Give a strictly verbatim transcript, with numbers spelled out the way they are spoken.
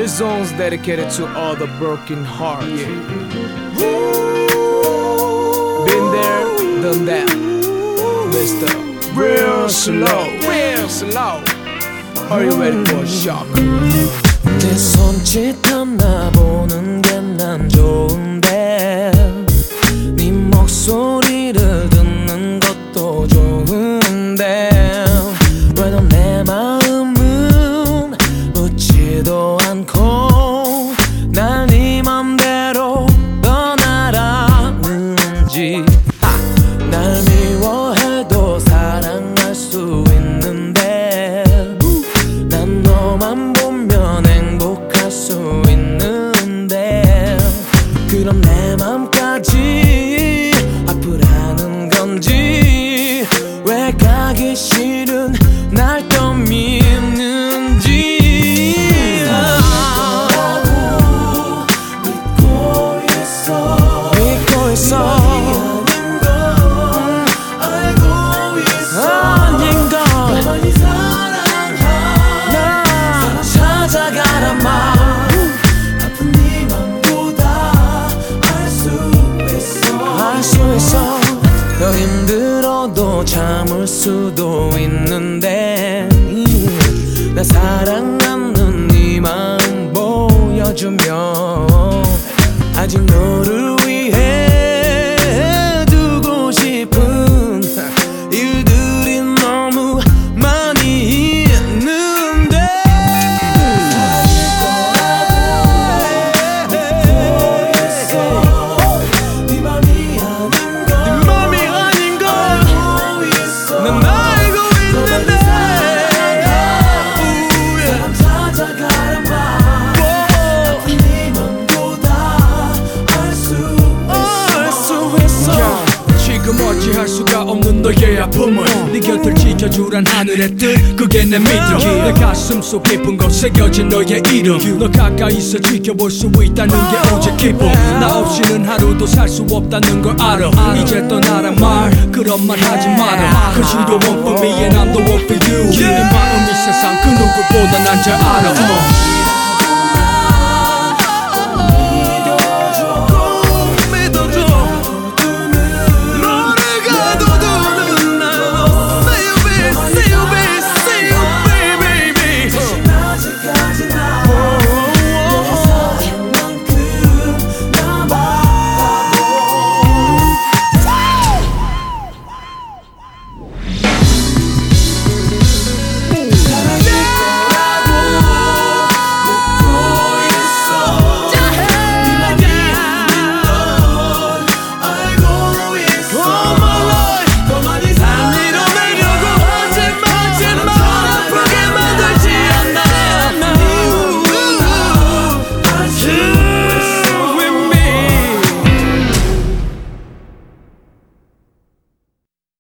This song's dedicated to all the broken hearts. Yeah. Been there, done that. Mister Real Slow, Real Slow. Are you ready for a shock? 내 손짓 하나 보는 게 난 좋은데 네 목소리를 듣는 것도 좋은데 왜 넌 내 마음은 묻지도 않고 날 네 맘대로 떠나라는지 날 미워해도 사랑할 수 있는데 난 너만 보면 행복할 수 있는데 그럼 내 맘까지 아프라는 건지 왜 가기 싫은 날 또 믿는지 믿고 있어 믿고 있어 더 힘들어도 참을 수도 있는데 나 사랑하는 네 마음 보여주면 아직 너를 위해 두고 싶은 일들이 너무 많이 있는데 네 맘이 어찌할 수가 없는 너의 아픔을 네 곁을 지켜주란 하늘의 뜻 그게 내 믿음 내 가슴 속 깊은 곳에 새겨진 너의 이름 너 가까이서 지켜볼 수 있다는 게 오직 기쁨 나 없이는 하루도 살 수 없다는 걸 알아 이제 떠나란 말 그런 말 하지 마라 Cause you don't want for me and I'm the one for you 네 마음이 세상 그 누구보다 난 잘 알아